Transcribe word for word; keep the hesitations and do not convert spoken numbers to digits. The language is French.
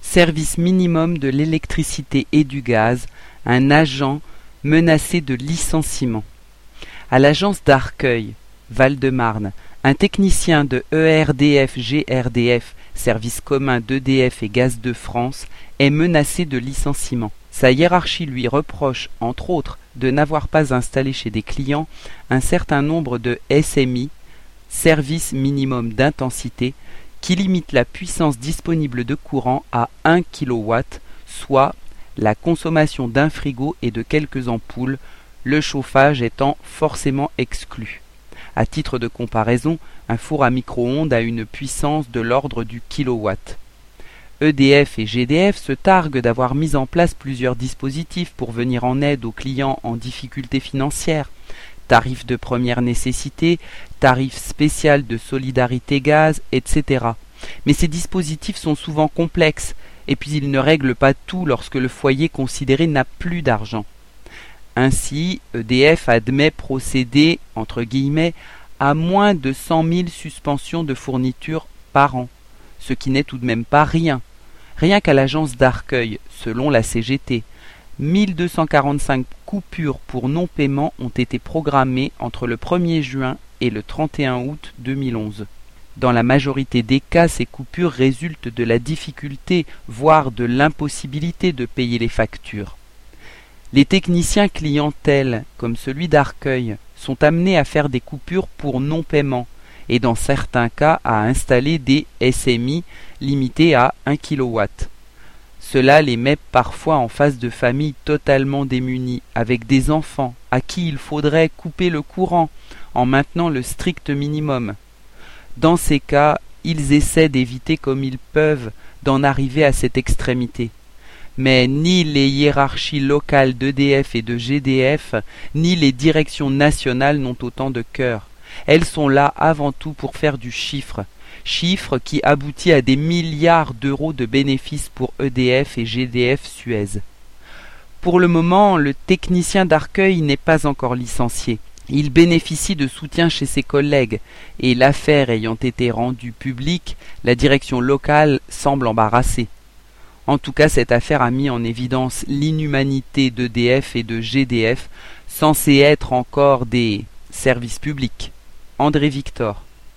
service minimum de l'électricité et du gaz, un agent menacé de licenciement. À l'agence d'Arcueil, Val-de-Marne, un technicien de E R D F G R D F, service commun d'E D F et Gaz de France, est menacé de licenciement. Sa hiérarchie lui reproche, entre autres, de n'avoir pas installé chez des clients un certain nombre de S M I, service minimum d'intensité, qui limite la puissance disponible de courant à un kilowatt, soit la consommation d'un frigo et de quelques ampoules, le chauffage étant forcément exclu. À titre de comparaison, un four à micro-ondes a une puissance de l'ordre du kilowatt. E D F et G D F se targuent d'avoir mis en place plusieurs dispositifs pour venir en aide aux clients en difficulté financière. Tarifs de première nécessité, tarifs spécial de solidarité gaz, et cetera. Mais ces dispositifs sont souvent complexes, et puis ils ne règlent pas tout lorsque le foyer considéré n'a plus d'argent. Ainsi, E D F admet procéder, entre guillemets, à moins de cent mille suspensions de fournitures par an, ce qui n'est tout de même pas rien. Rien qu'à l'agence d'Arcueil, selon la C G T, mille deux cent quarante-cinq coupures pour non-paiement ont été programmées entre le premier juin et le trente et un août deux mille onze. Dans la majorité des cas, ces coupures résultent de la difficulté, voire de l'impossibilité de payer les factures. Les techniciens clientèle, comme celui d'Arcueil, sont amenés à faire des coupures pour non-paiement et dans certains cas à installer des S M I limités à un kilowatt. Cela les met parfois en face de familles totalement démunies, avec des enfants à qui il faudrait couper le courant en maintenant le strict minimum. Dans ces cas, ils essaient d'éviter comme ils peuvent d'en arriver à cette extrémité. Mais ni les hiérarchies locales d'E D F et de G D F, ni les directions nationales n'ont autant de cœur. Elles sont là avant tout pour faire du chiffre, chiffre qui aboutit à des milliards d'euros de bénéfices pour E D F et G D F Suez. Pour le moment, le technicien d'Arcueil n'est pas encore licencié. Il bénéficie de soutien chez ses collègues, et l'affaire ayant été rendue publique, la direction locale semble embarrassée. En tout cas, cette affaire a mis en évidence l'inhumanité d'E D F et de G D F, censés être encore des services publics. André Victor.